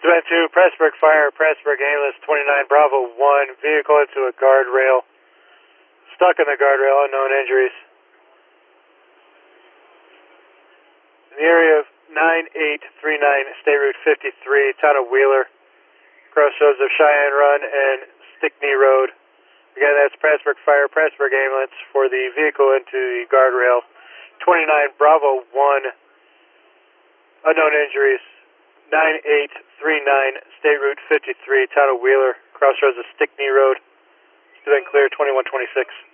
Event 2, Pressburg Fire, Pressburg ambulance 29 Bravo 1, vehicle into a guardrail. Stuck in the guardrail, unknown injuries. In the area of 9839 State Route 53, town of Wheeler, crossroads of Cheyenne Run and Stickney Road. Again, that's Pressburg Fire, Pressburg ambulance for the vehicle into the guardrail. 29 Bravo 1, unknown injuries. 9839 State Route 53, town of Wheeler, crossroads of Stickney Road. Event clear, 2126.